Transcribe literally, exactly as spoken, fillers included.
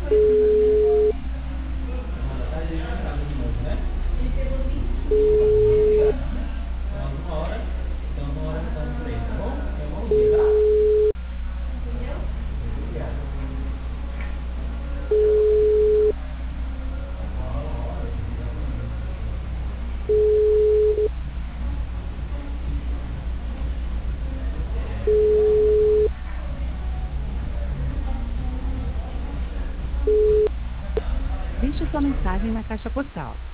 Manda, tá aí na casa de novo, né? Obrigado. Então, uma hora. Então, uma hora estamos por aí, tá bom? Então, bom dia, tá? Obrigado. Deixe sua mensagem na caixa postal